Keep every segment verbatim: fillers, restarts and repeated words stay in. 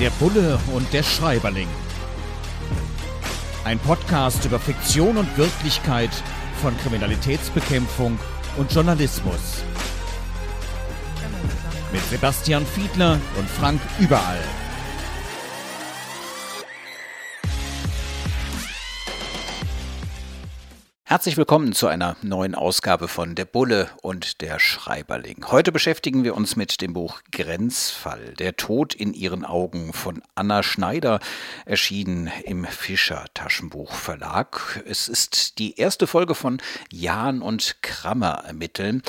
Der Bulle und der Schreiberling. Ein Podcast über Fiktion und Wirklichkeit von Kriminalitätsbekämpfung und Journalismus. Mit Sebastian Fiedler und Frank Überall. Herzlich willkommen zu einer neuen Ausgabe von Der Bulle und der Schreiberling. Heute beschäftigen wir uns mit dem Buch Grenzfall, der Tod in ihren Augen von Anna Schneider, erschienen im Fischer Taschenbuch Verlag. Es ist die erste Folge von Jahn und Krammer ermitteln.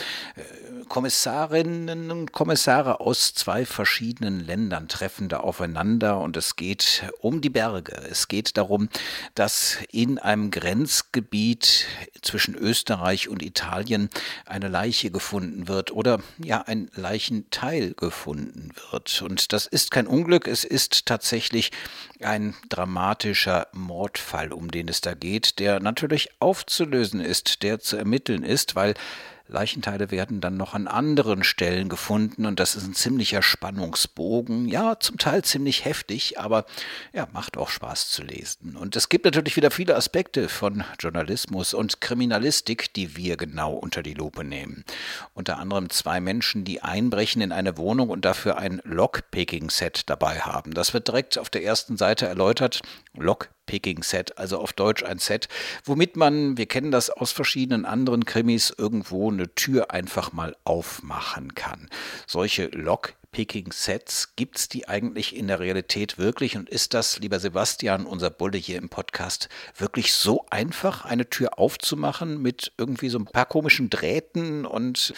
Kommissarinnen und Kommissare aus zwei verschiedenen Ländern treffen da aufeinander und es geht um die Berge. Es geht darum, dass in einem Grenzgebiet zwischen Österreich und Italien eine Leiche gefunden wird oder ja ein Leichenteil gefunden wird. Und das ist kein Unglück, es ist tatsächlich ein dramatischer Mordfall, um den es da geht, der natürlich aufzulösen ist, der zu ermitteln ist, weil Leichenteile werden dann noch an anderen Stellen gefunden und das ist ein ziemlicher Spannungsbogen, ja, zum Teil ziemlich heftig, aber ja, macht auch Spaß zu lesen. Und es gibt natürlich wieder viele Aspekte von Journalismus und Kriminalistik, die wir genau unter die Lupe nehmen. Unter anderem zwei Menschen, die einbrechen in eine Wohnung und dafür ein Lockpicking-Set dabei haben. Das wird direkt auf der ersten Seite erläutert. Lockpicking-Set, also auf Deutsch ein Set, womit man, wir kennen das aus verschiedenen anderen Krimis, irgendwo eine Tür einfach mal aufmachen kann. Solche Lockpicking-Sets, gibt es die eigentlich in der Realität wirklich? Und ist das, lieber Sebastian, unser Bulle hier im Podcast, wirklich so einfach, eine Tür aufzumachen mit irgendwie so ein paar komischen Drähten und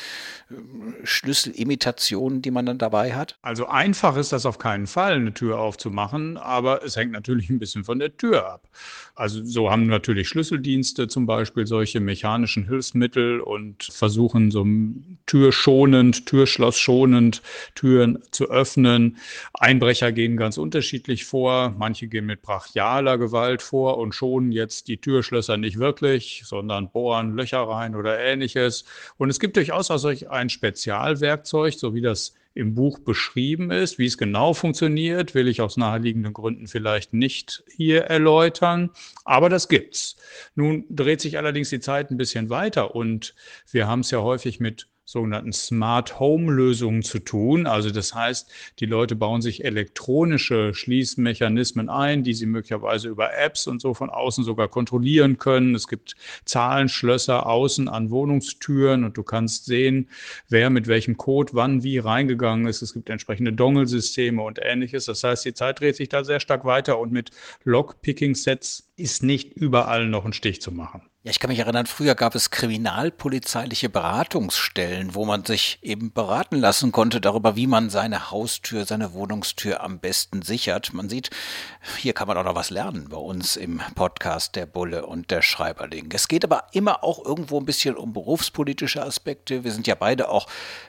äh, Schlüsselimitationen, die man dann dabei hat? Also einfach ist das auf keinen Fall, eine Tür aufzumachen, aber es hängt natürlich ein bisschen von der Tür ab. Also so haben natürlich Schlüsseldienste zum Beispiel solche mechanischen Hilfsmittel und versuchen so türschonend, türschlossschonend Türen zu öffnen. Einbrecher gehen ganz unterschiedlich vor. Manche gehen mit brachialer Gewalt vor und schonen jetzt die Türschlösser nicht wirklich, sondern bohren Löcher rein oder Ähnliches. Und es gibt durchaus auch solch ein Spezialwerkzeug, so wie das im Buch beschrieben ist. Wie es genau funktioniert, will ich aus naheliegenden Gründen vielleicht nicht hier erläutern, aber das gibt's. Nun dreht sich allerdings die Zeit ein bisschen weiter und wir haben es ja häufig mit sogenannten Smart Home Lösungen zu tun. Also das heißt, die Leute bauen sich elektronische Schließmechanismen ein, die sie möglicherweise über Apps und so von außen sogar kontrollieren können. Es gibt Zahlenschlösser außen an Wohnungstüren und du kannst sehen, wer mit welchem Code wann wie reingegangen ist. Es gibt entsprechende Dongle-Systeme und Ähnliches. Das heißt, die Zeit dreht sich da sehr stark weiter und mit Lockpicking-Sets ist nicht überall noch ein Stich zu machen. Ja, ich kann mich erinnern, früher gab es kriminalpolizeiliche Beratungsstellen, wo man sich eben beraten lassen konnte darüber, wie man seine Haustür, seine Wohnungstür am besten sichert. Man sieht, hier kann man auch noch was lernen bei uns im Podcast Der Bulle und der Schreiberling. Es geht aber immer auch irgendwo ein bisschen um berufspolitische Aspekte. Wir sind ja beide auch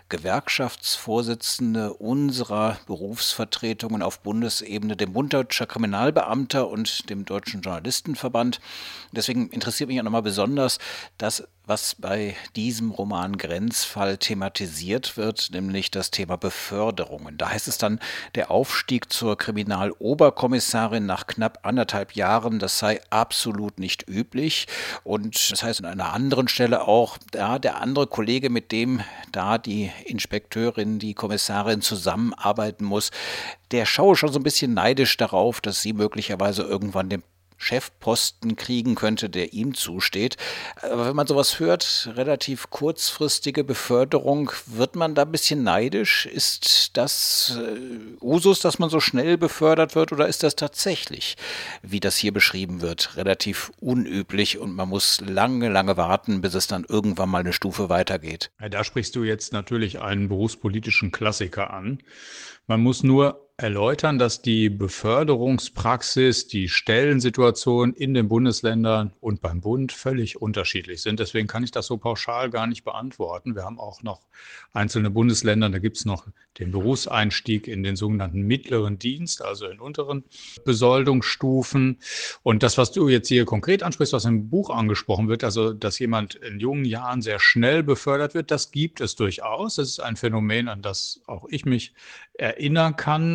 Gewerkschaftsvorsitzende unserer Berufsvertretungen auf Bundesebene, dem Bund Deutscher Kriminalbeamter und dem Deutschen Journalistenverband. Deswegen interessiert mich auch nochmal besonders das, was bei diesem Roman Grenzfall thematisiert wird, nämlich das Thema Beförderungen. Da heißt es dann, der Aufstieg zur Kriminaloberkommissarin nach knapp anderthalb Jahren, das sei absolut nicht üblich. Und das heißt an einer anderen Stelle auch, da der andere Kollege, mit dem da die Inspekteurin, die Kommissarin zusammenarbeiten muss, der schaue schon so ein bisschen neidisch darauf, dass sie möglicherweise irgendwann den Chefposten kriegen könnte, der ihm zusteht. Aber wenn man sowas hört, relativ kurzfristige Beförderung, wird man da ein bisschen neidisch? Ist das äh, Usus, dass man so schnell befördert wird oder ist das tatsächlich, wie das hier beschrieben wird, relativ unüblich und man muss lange, lange warten, bis es dann irgendwann mal eine Stufe weitergeht? Ja, da sprichst du jetzt natürlich einen berufspolitischen Klassiker an. Man muss nur erläutern, dass die Beförderungspraxis, die Stellensituation in den Bundesländern und beim Bund völlig unterschiedlich sind. Deswegen kann ich das so pauschal gar nicht beantworten. Wir haben auch noch einzelne Bundesländer, da gibt es noch den Berufseinstieg in den sogenannten mittleren Dienst, also in unteren Besoldungsstufen. Und das, was du jetzt hier konkret ansprichst, was im Buch angesprochen wird, also dass jemand in jungen Jahren sehr schnell befördert wird, das gibt es durchaus. Das ist ein Phänomen, an das auch ich mich erinnern kann.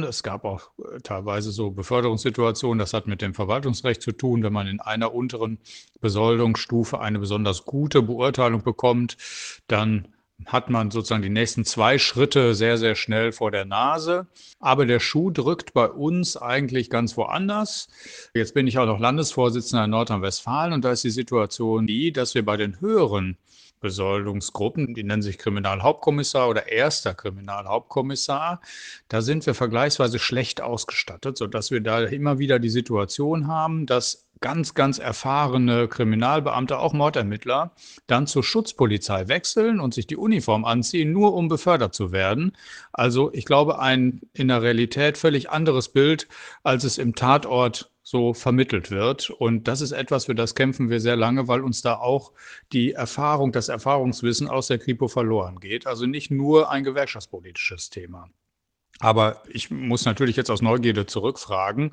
Es gab auch äh, teilweise so Beförderungssituationen, das hat mit dem Verwaltungsrecht zu tun, wenn man in einer unteren Besoldungsstufe eine besonders gute Beurteilung bekommt, dann hat man sozusagen die nächsten zwei Schritte sehr, sehr schnell vor der Nase. Aber der Schuh drückt bei uns eigentlich ganz woanders. Jetzt bin ich auch noch Landesvorsitzender in Nordrhein-Westfalen und da ist die Situation die, dass wir bei den höheren Besoldungsgruppen, die nennen sich Kriminalhauptkommissar oder erster Kriminalhauptkommissar, da sind wir vergleichsweise schlecht ausgestattet, sodass wir da immer wieder die Situation haben, dass ganz, ganz erfahrene Kriminalbeamte, auch Mordermittler, dann zur Schutzpolizei wechseln und sich die Uniform anziehen, nur um befördert zu werden. Also ich glaube, ein in der Realität völlig anderes Bild, als es im Tatort so vermittelt wird. Und das ist etwas, für das kämpfen wir sehr lange, weil uns da auch die Erfahrung, das Erfahrungswissen aus der Kripo verloren geht. Also nicht nur ein gewerkschaftspolitisches Thema. Aber ich muss natürlich jetzt aus Neugierde zurückfragen.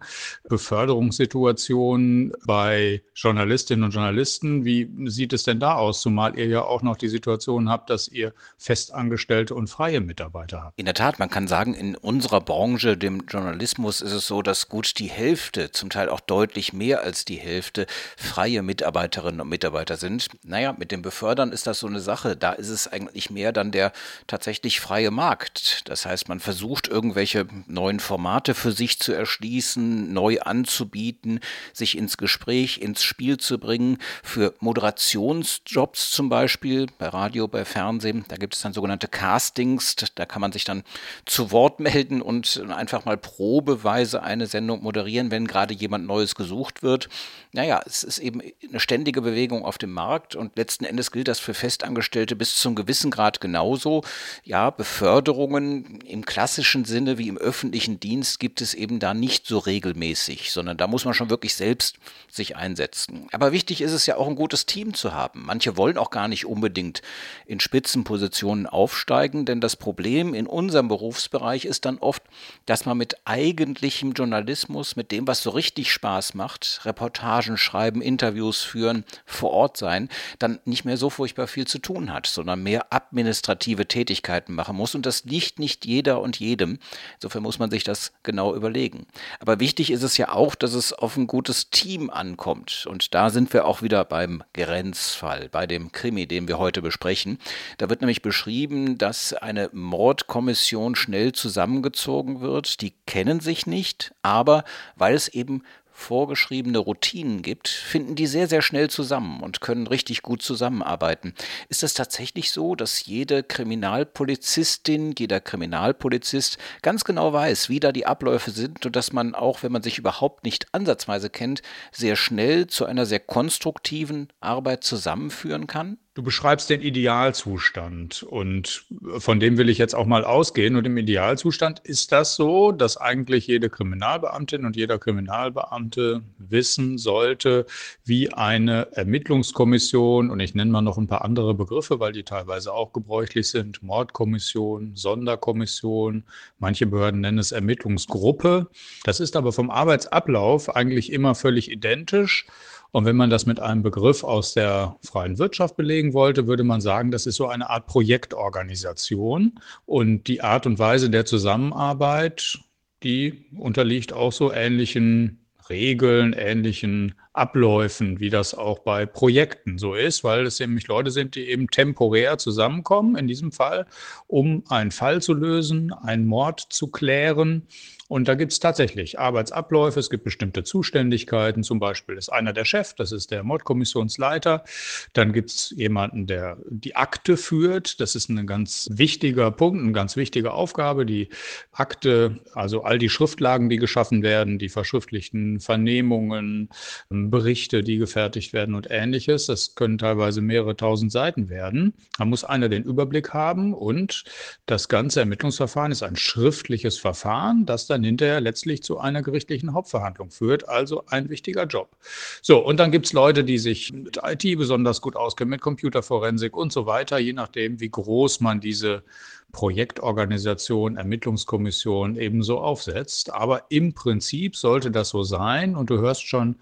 Beförderungssituationen bei Journalistinnen und Journalisten, wie sieht es denn da aus? Zumal ihr ja auch noch die Situation habt, dass ihr festangestellte und freie Mitarbeiter habt. In der Tat, man kann sagen, in unserer Branche, dem Journalismus, ist es so, dass gut die Hälfte, zum Teil auch deutlich mehr als die Hälfte, freie Mitarbeiterinnen und Mitarbeiter sind. Naja, mit dem Befördern ist das so eine Sache. Da ist es eigentlich mehr dann der tatsächlich freie Markt. Das heißt, man versucht irgendwelche neuen Formate für sich zu erschließen, neu anzubieten, sich ins Gespräch, ins Spiel zu bringen. Für Moderationsjobs zum Beispiel, bei Radio, bei Fernsehen, da gibt es dann sogenannte Castings, da kann man sich dann zu Wort melden und einfach mal probeweise eine Sendung moderieren, wenn gerade jemand Neues gesucht wird. Naja, es ist eben eine ständige Bewegung auf dem Markt und letzten Endes gilt das für Festangestellte bis zum gewissen Grad genauso. Ja, Beförderungen im klassischen Sinne wie im öffentlichen Dienst gibt es eben da nicht so regelmäßig, sondern da muss man schon wirklich selbst sich einsetzen. Aber wichtig ist es ja auch, ein gutes Team zu haben. Manche wollen auch gar nicht unbedingt in Spitzenpositionen aufsteigen, denn das Problem in unserem Berufsbereich ist dann oft, dass man mit eigentlichem Journalismus, mit dem, was so richtig Spaß macht, Reportagen schreiben, Interviews führen, vor Ort sein, dann nicht mehr so furchtbar viel zu tun hat, sondern mehr administrative Tätigkeiten machen muss. Und das liegt nicht jeder und jedem. Insofern muss man sich das genau überlegen. Aber wichtig ist es ja auch, dass es auf ein gutes Team ankommt. Und da sind wir auch wieder beim Grenzfall, bei dem Krimi, den wir heute besprechen. Da wird nämlich beschrieben, dass eine Mordkommission schnell zusammengezogen wird. Die kennen sich nicht, aber weil es eben vorgeschriebene Routinen gibt, finden die sehr, sehr schnell zusammen und können richtig gut zusammenarbeiten. Ist es tatsächlich so, dass jede Kriminalpolizistin, jeder Kriminalpolizist ganz genau weiß, wie da die Abläufe sind und dass man auch, wenn man sich überhaupt nicht ansatzweise kennt, sehr schnell zu einer sehr konstruktiven Arbeit zusammenführen kann? Du beschreibst den Idealzustand und von dem will ich jetzt auch mal ausgehen. Und im Idealzustand ist das so, dass eigentlich jede Kriminalbeamtin und jeder Kriminalbeamte wissen sollte, wie eine Ermittlungskommission, und ich nenne mal noch ein paar andere Begriffe, weil die teilweise auch gebräuchlich sind, Mordkommission, Sonderkommission, manche Behörden nennen es Ermittlungsgruppe. Das ist aber vom Arbeitsablauf eigentlich immer völlig identisch. Und wenn man das mit einem Begriff aus der freien Wirtschaft belegen wollte, würde man sagen, das ist so eine Art Projektorganisation. Und die Art und Weise der Zusammenarbeit, die unterliegt auch so ähnlichen Regeln, ähnlichen Abläufen, wie das auch bei Projekten so ist, weil es nämlich Leute sind, die eben temporär zusammenkommen, in diesem Fall, um einen Fall zu lösen, einen Mord zu klären. Und da gibt es tatsächlich Arbeitsabläufe, es gibt bestimmte Zuständigkeiten, zum Beispiel ist einer der Chef, das ist der Mordkommissionsleiter, dann gibt es jemanden, der die Akte führt, das ist ein ganz wichtiger Punkt, eine ganz wichtige Aufgabe, die Akte, also all die Schriftlagen, die geschaffen werden, die verschriftlichten Vernehmungen, Berichte, die gefertigt werden und Ähnliches, das können teilweise mehrere tausend Seiten werden. Da muss einer den Überblick haben und das ganze Ermittlungsverfahren ist ein schriftliches Verfahren, das dann hinterher letztlich zu einer gerichtlichen Hauptverhandlung führt, also ein wichtiger Job. So, und dann gibt es Leute, die sich mit I T besonders gut auskennen, mit Computerforensik und so weiter, je nachdem, wie groß man diese Projektorganisation, Ermittlungskommission ebenso aufsetzt. Aber im Prinzip sollte das so sein und du hörst schon,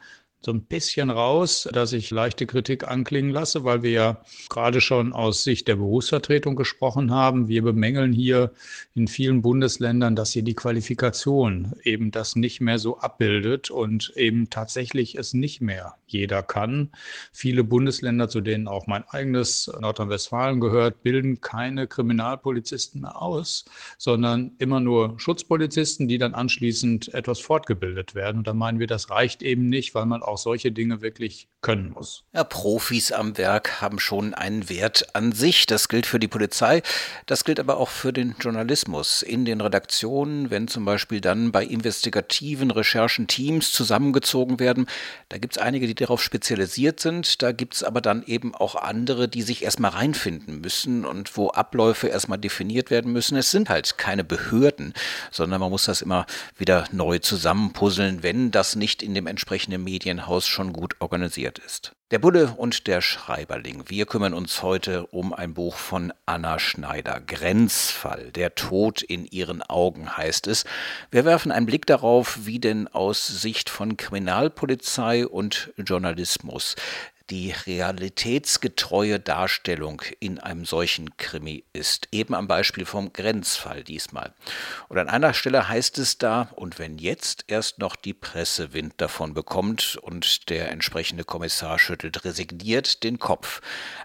so ein bisschen raus, dass ich leichte Kritik anklingen lasse, weil wir ja gerade schon aus Sicht der Berufsvertretung gesprochen haben. Wir bemängeln hier in vielen Bundesländern, dass hier die Qualifikation eben das nicht mehr so abbildet und eben tatsächlich es nicht mehr jeder kann. Viele Bundesländer, zu denen auch mein eigenes Nordrhein-Westfalen gehört, bilden keine Kriminalpolizisten mehr aus, sondern immer nur Schutzpolizisten, die dann anschließend etwas fortgebildet werden. Und da meinen wir, das reicht eben nicht, weil man auch solche Dinge wirklich können muss. Ja, Profis am Werk haben schon einen Wert an sich. Das gilt für die Polizei, das gilt aber auch für den Journalismus. In den Redaktionen, wenn zum Beispiel dann bei investigativen Recherchen Teams zusammengezogen werden, da gibt es einige, die darauf spezialisiert sind. Da gibt es aber dann eben auch andere, die sich erstmal reinfinden müssen und wo Abläufe erstmal definiert werden müssen. Es sind halt keine Behörden, sondern man muss das immer wieder neu zusammenpuzzeln, wenn das nicht in dem entsprechenden Medienhaus schon gut organisiert ist. Der Bulle und der Schreiberling. Wir kümmern uns heute um ein Buch von Anna Schneider. Grenzfall. Der Tod in ihren Augen heißt es. Wir werfen einen Blick darauf, wie denn aus Sicht von Kriminalpolizei und Journalismus die realitätsgetreue Darstellung in einem solchen Krimi ist. Eben am Beispiel vom Grenzfall diesmal. Und an einer Stelle heißt es da, und wenn jetzt erst noch die Presse Wind davon bekommt und der entsprechende Kommissar schüttelt resigniert den Kopf.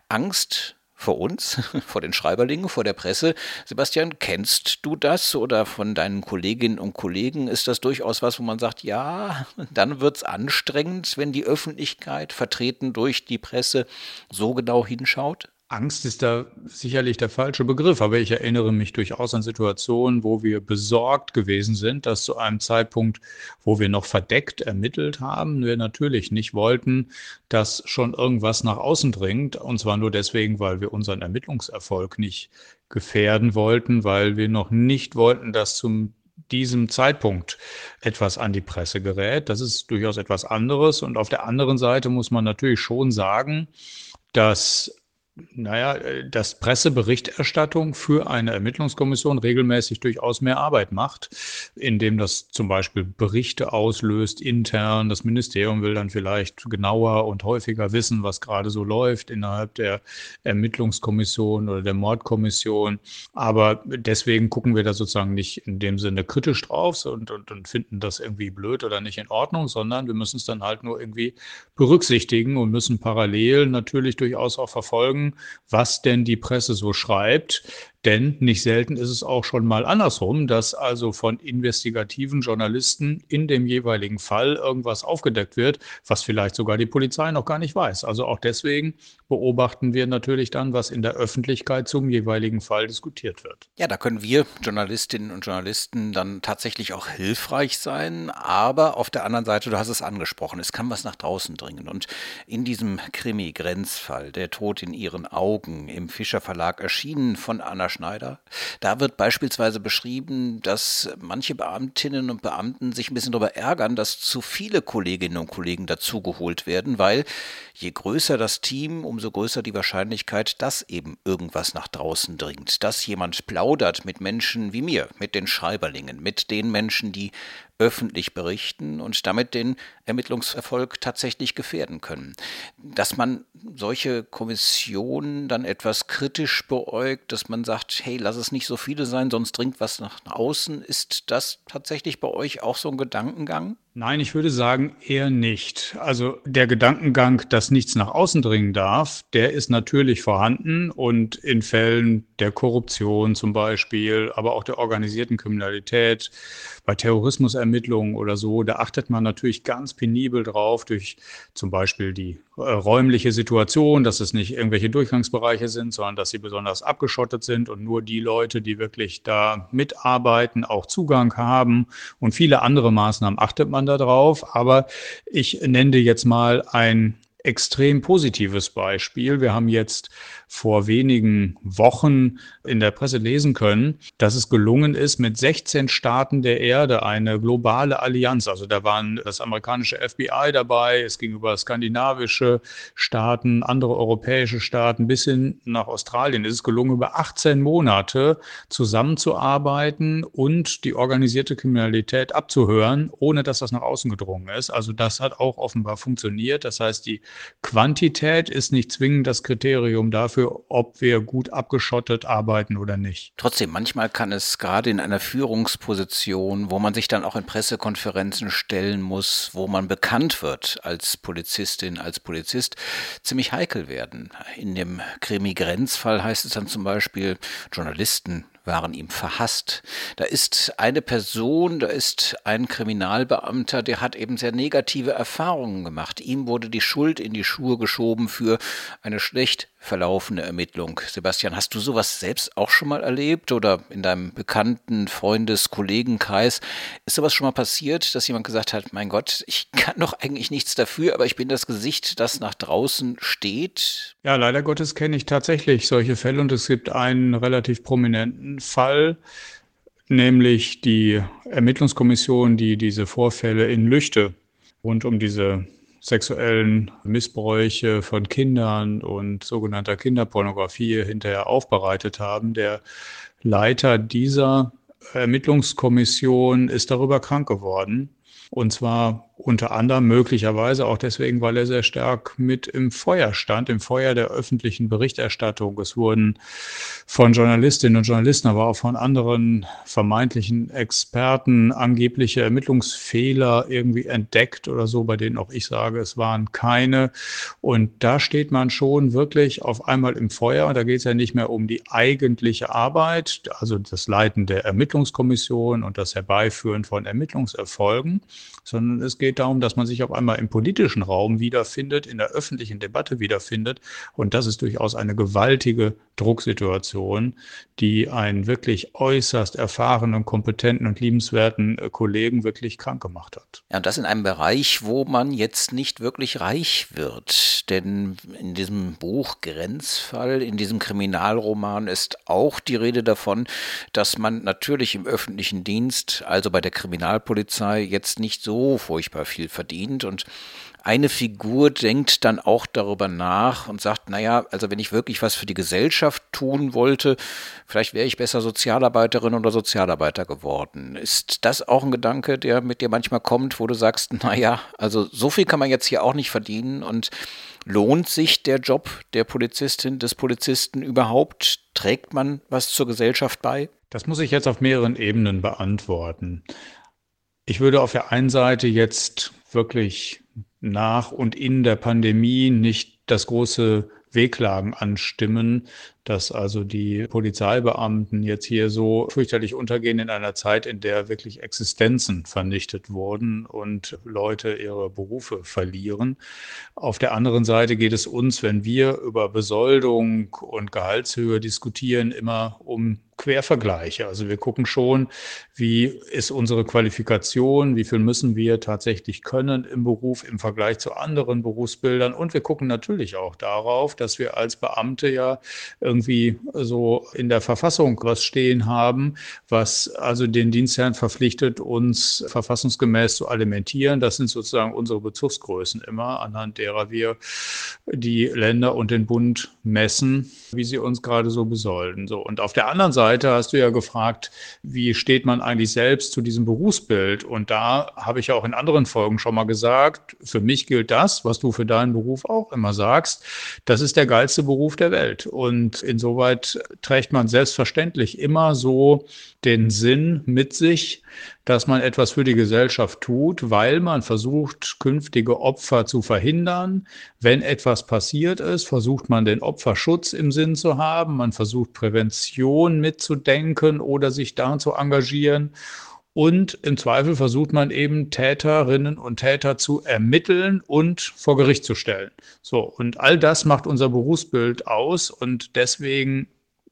Angst vor uns, vor den Schreiberlingen, vor der Presse. Sebastian, kennst du das oder von deinen Kolleginnen und Kollegen ist das durchaus was, wo man sagt, ja, dann wird's anstrengend, wenn die Öffentlichkeit, vertreten durch die Presse, so genau hinschaut? Angst ist da sicherlich der falsche Begriff, aber ich erinnere mich durchaus an Situationen, wo wir besorgt gewesen sind, dass zu einem Zeitpunkt, wo wir noch verdeckt ermittelt haben, wir natürlich nicht wollten, dass schon irgendwas nach außen dringt, und zwar nur deswegen, weil wir unseren Ermittlungserfolg nicht gefährden wollten, weil wir noch nicht wollten, dass zum diesem Zeitpunkt etwas an die Presse gerät. Das ist durchaus etwas anderes. Und auf der anderen Seite muss man natürlich schon sagen, dass Naja, äh, dass Presseberichterstattung für eine Ermittlungskommission regelmäßig durchaus mehr Arbeit macht, indem das zum Beispiel Berichte auslöst intern. Das Ministerium will dann vielleicht genauer und häufiger wissen, was gerade so läuft innerhalb der Ermittlungskommission oder der Mordkommission. Aber deswegen gucken wir da sozusagen nicht in dem Sinne kritisch drauf und, und, und finden das irgendwie blöd oder nicht in Ordnung, sondern wir müssen es dann halt nur irgendwie berücksichtigen und müssen parallel natürlich durchaus auch verfolgen, was denn die Presse so schreibt. Denn nicht selten ist es auch schon mal andersrum, dass also von investigativen Journalisten in dem jeweiligen Fall irgendwas aufgedeckt wird, was vielleicht sogar die Polizei noch gar nicht weiß. Also auch deswegen beobachten wir natürlich dann, was in der Öffentlichkeit zum jeweiligen Fall diskutiert wird. Ja, da können wir Journalistinnen und Journalisten dann tatsächlich auch hilfreich sein, aber auf der anderen Seite, du hast es angesprochen, es kann was nach draußen dringen. Und in diesem Krimi-Grenzfall, Der Tod in ihren Augen, im Fischer Verlag erschienen von Anna Schneider, da wird beispielsweise beschrieben, dass manche Beamtinnen und Beamten sich ein bisschen darüber ärgern, dass zu viele Kolleginnen und Kollegen dazugeholt werden, weil je größer das Team, umso größer die Wahrscheinlichkeit, dass eben irgendwas nach draußen dringt, dass jemand plaudert mit Menschen wie mir, mit den Schreiberlingen, mit den Menschen, die öffentlich berichten und damit den Ermittlungserfolg tatsächlich gefährden können. Dass man solche Kommissionen dann etwas kritisch beäugt, dass man sagt, hey, lass es nicht so viele sein, sonst dringt was nach außen. Ist das tatsächlich bei euch auch so ein Gedankengang? Nein, ich würde sagen eher nicht. Also der Gedankengang, dass nichts nach außen dringen darf, der ist natürlich vorhanden und in Fällen der Korruption zum Beispiel, aber auch der organisierten Kriminalität, bei Terrorismusermittlungen oder so, da achtet man natürlich ganz penibel drauf durch zum Beispiel die äh, räumliche Situation, dass es nicht irgendwelche Durchgangsbereiche sind, sondern dass sie besonders abgeschottet sind und nur die Leute, die wirklich da mitarbeiten, auch Zugang haben und viele andere Maßnahmen achtet man da drauf. Aber ich nenne dir jetzt mal ein extrem positives Beispiel. Wir haben jetzt vor wenigen Wochen in der Presse lesen können, dass es gelungen ist, mit sechzehn Staaten der Erde eine globale Allianz, also da waren das amerikanische F B I dabei, es ging über skandinavische Staaten, andere europäische Staaten bis hin nach Australien. Es ist gelungen, über achtzehn Monate zusammenzuarbeiten und die organisierte Kriminalität abzuhören, ohne dass das nach außen gedrungen ist. Also das hat auch offenbar funktioniert. Das heißt, die Quantität ist nicht zwingend das Kriterium dafür, ob wir gut abgeschottet arbeiten oder nicht. Trotzdem, manchmal kann es gerade in einer Führungsposition, wo man sich dann auch in Pressekonferenzen stellen muss, wo man bekannt wird als Polizistin, als Polizist, ziemlich heikel werden. In dem Krimi-Grenzfall heißt es dann zum Beispiel, Journalisten waren ihm verhasst. Da ist eine Person, da ist ein Kriminalbeamter, der hat eben sehr negative Erfahrungen gemacht. Ihm wurde die Schuld in die Schuhe geschoben für eine schlecht verlaufende Ermittlung. Sebastian, hast du sowas selbst auch schon mal erlebt oder in deinem bekannten Freundes-, Kollegenkreis? Ist sowas schon mal passiert, dass jemand gesagt hat, mein Gott, ich kann doch eigentlich nichts dafür, aber ich bin das Gesicht, das nach draußen steht? Ja, leider Gottes kenne ich tatsächlich solche Fälle und es gibt einen relativ prominenten Fall, nämlich die Ermittlungskommission, die diese Vorfälle in Lüchte rund um diese sexuellen Missbräuche von Kindern und sogenannter Kinderpornografie hinterher aufbereitet haben. Der Leiter dieser Ermittlungskommission ist darüber krank geworden. Und zwar unter anderem möglicherweise auch deswegen, weil er sehr stark mit im Feuer stand, im Feuer der öffentlichen Berichterstattung. Es wurden von Journalistinnen und Journalisten, aber auch von anderen vermeintlichen Experten angebliche Ermittlungsfehler irgendwie entdeckt oder so, bei denen auch ich sage, es waren keine. Und da steht man schon wirklich auf einmal im Feuer. Und da geht es ja nicht mehr um die eigentliche Arbeit, also das Leiten der Ermittlungskommission und das Herbeiführen von Ermittlungserfolgen, sondern es geht darum, dass man sich auf einmal im politischen Raum wiederfindet, in der öffentlichen Debatte wiederfindet. Und das ist durchaus eine gewaltige Drucksituation, die einen wirklich äußerst erfahrenen, kompetenten und liebenswerten Kollegen wirklich krank gemacht hat. Ja, und das in einem Bereich, wo man jetzt nicht wirklich reich wird. Denn in diesem Buch Grenzfall, in diesem Kriminalroman ist auch die Rede davon, dass man natürlich im öffentlichen Dienst, also bei der Kriminalpolizei, jetzt nicht so furchtbar viel verdient. Und eine Figur denkt dann auch darüber nach und sagt, naja, also wenn ich wirklich was für die Gesellschaft tun wollte, vielleicht wäre ich besser Sozialarbeiterin oder Sozialarbeiter geworden. Ist das auch ein Gedanke, der mit dir manchmal kommt, wo du sagst, naja, also so viel kann man jetzt hier auch nicht verdienen und lohnt sich der Job der Polizistin, des Polizisten überhaupt? Trägt man was zur Gesellschaft bei? Das muss ich jetzt auf mehreren Ebenen beantworten. Ich würde auf der einen Seite jetzt wirklich nach und in der Pandemie nicht das große Wehklagen anstimmen, dass also die Polizeibeamten jetzt hier so fürchterlich untergehen in einer Zeit, in der wirklich Existenzen vernichtet wurden und Leute ihre Berufe verlieren. Auf der anderen Seite geht es uns, wenn wir über Besoldung und Gehaltshöhe diskutieren, immer um Quervergleiche. Also wir gucken schon, wie ist unsere Qualifikation, wie viel müssen wir tatsächlich können im Beruf im Vergleich zu anderen Berufsbildern. Und wir gucken natürlich auch darauf, dass wir als Beamte ja irgendwie so in der Verfassung was stehen haben, was also den Dienstherren verpflichtet, uns verfassungsgemäß zu alimentieren. Das sind sozusagen unsere Bezugsgrößen immer, anhand derer wir die Länder und den Bund messen, wie sie uns gerade so besolden. So. Und auf der anderen Seite hast du ja gefragt, wie steht man eigentlich selbst zu diesem Berufsbild? Und da habe ich ja auch in anderen Folgen schon mal gesagt, für mich gilt das, was du für deinen Beruf auch immer sagst, das ist der geilste Beruf der Welt. Und insoweit trägt man selbstverständlich immer so den Sinn mit sich, dass man etwas für die Gesellschaft tut, weil man versucht, künftige Opfer zu verhindern. Wenn etwas passiert ist, versucht man den Opferschutz im Sinn zu haben. Man versucht Prävention mitzudenken oder sich daran zu engagieren. Und im Zweifel versucht man eben Täterinnen und Täter zu ermitteln und vor Gericht zu stellen. So, und all das macht unser Berufsbild aus und deswegen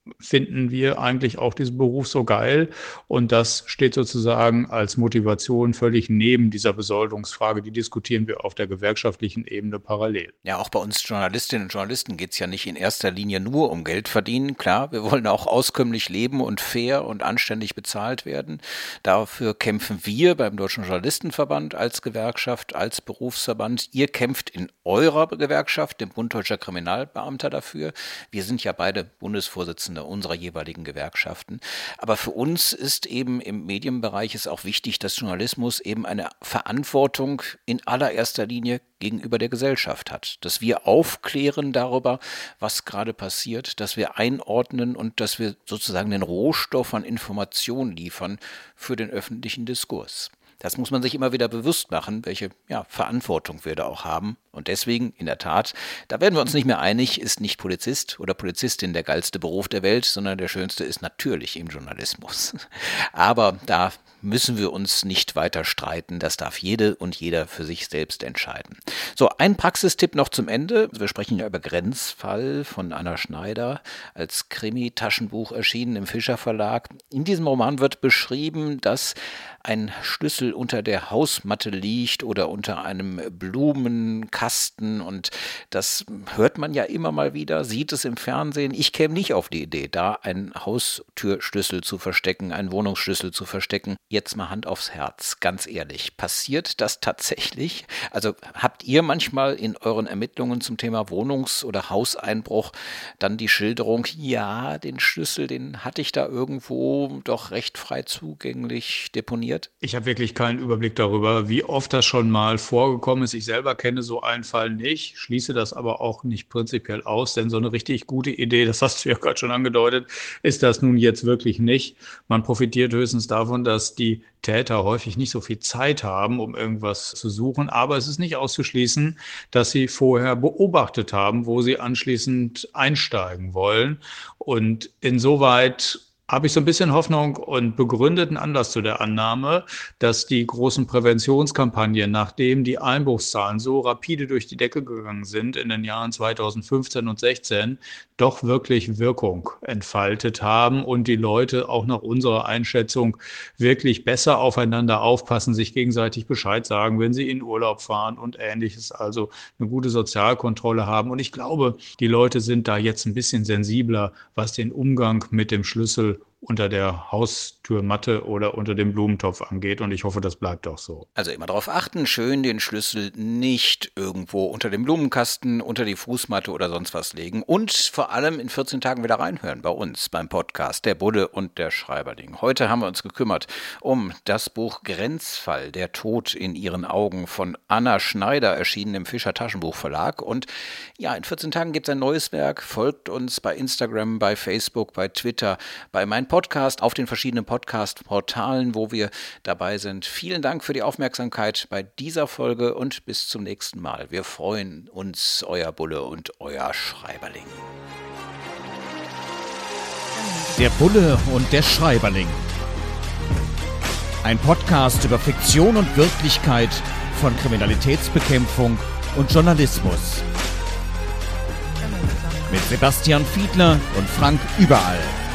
finden wir eigentlich auch diesen Beruf so geil. Und das steht sozusagen als Motivation völlig neben dieser Besoldungsfrage. Die diskutieren wir auf der gewerkschaftlichen Ebene parallel. Ja, auch bei uns Journalistinnen und Journalisten geht es ja nicht in erster Linie nur um Geld verdienen. Klar, wir wollen auch auskömmlich leben und fair und anständig bezahlt werden. Dafür kämpfen wir beim Deutschen Journalistenverband als Gewerkschaft, als Berufsverband. Ihr kämpft in eurer Gewerkschaft, dem Bund Deutscher Kriminalbeamter, dafür. Wir sind ja beide Bundesvorsitzende unserer jeweiligen Gewerkschaften. Aber für uns ist eben im Medienbereich es auch wichtig, dass Journalismus eben eine Verantwortung in allererster Linie gegenüber der Gesellschaft hat. Dass wir aufklären darüber, was gerade passiert, dass wir einordnen und dass wir sozusagen den Rohstoff an Informationen liefern für den öffentlichen Diskurs. Das muss man sich immer wieder bewusst machen, welche ja, Verantwortung wir da auch haben. Und deswegen, in der Tat, da werden wir uns nicht mehr einig, ist nicht Polizist oder Polizistin der geilste Beruf der Welt, sondern der schönste ist natürlich im Journalismus. Aber da müssen wir uns nicht weiter streiten. Das darf jede und jeder für sich selbst entscheiden. So, ein Praxistipp noch zum Ende. Wir sprechen ja über Grenzfall von Anna Schneider, als Krimi-Taschenbuch erschienen im Fischer Verlag. In diesem Roman wird beschrieben, dass ein Schlüssel unter der Hausmatte liegt oder unter einem Blumenkasten, und das hört man ja immer mal wieder, sieht es im Fernsehen. Ich käme nicht auf die Idee, da einen Haustürschlüssel zu verstecken, einen Wohnungsschlüssel zu verstecken. Jetzt mal Hand aufs Herz, ganz ehrlich, passiert das tatsächlich? Also habt ihr manchmal in euren Ermittlungen zum Thema Wohnungs- oder Hauseinbruch dann die Schilderung, ja, den Schlüssel, den hatte ich da irgendwo doch recht frei zugänglich deponiert? Ich habe wirklich keinen Überblick darüber, wie oft das schon mal vorgekommen ist. Ich selber kenne so einen Fall nicht, schließe das aber auch nicht prinzipiell aus, denn so eine richtig gute Idee, das hast du ja gerade schon angedeutet, ist das nun jetzt wirklich nicht. Man profitiert höchstens davon, dass die Täter häufig nicht so viel Zeit haben, um irgendwas zu suchen. Aber es ist nicht auszuschließen, dass sie vorher beobachtet haben, wo sie anschließend einsteigen wollen. Und insoweit habe ich so ein bisschen Hoffnung und begründeten Anlass zu der Annahme, dass die großen Präventionskampagnen, nachdem die Einbruchszahlen so rapide durch die Decke gegangen sind in den Jahren zweitausendfünfzehn und sechzehn, doch wirklich Wirkung entfaltet haben und die Leute auch nach unserer Einschätzung wirklich besser aufeinander aufpassen, sich gegenseitig Bescheid sagen, wenn sie in Urlaub fahren und Ähnliches, also eine gute Sozialkontrolle haben. Und ich glaube, die Leute sind da jetzt ein bisschen sensibler, was den Umgang mit dem Schlüssel unter der Haustürmatte oder unter dem Blumentopf angeht, und ich hoffe, das bleibt auch so. Also immer darauf achten, schön den Schlüssel nicht irgendwo unter dem Blumenkasten, unter die Fußmatte oder sonst was legen und vor allem in vierzehn Tagen wieder reinhören bei uns beim Podcast Der Bulle und der Schreiberling. Heute haben wir uns gekümmert um das Buch Grenzfall, der Tod in ihren Augen von Anna Schneider, erschienen im Fischer Taschenbuchverlag. Und ja, in vierzehn Tagen gibt es ein neues Werk. Folgt uns bei Instagram, bei Facebook, bei Twitter, bei mein Podcast, auf den verschiedenen Podcast-Portalen, wo wir dabei sind. Vielen Dank für die Aufmerksamkeit bei dieser Folge und bis zum nächsten Mal. Wir freuen uns, euer Bulle und euer Schreiberling. Der Bulle und der Schreiberling. Ein Podcast über Fiktion und Wirklichkeit von Kriminalitätsbekämpfung und Journalismus. Mit Sebastian Fiedler und Frank Überall.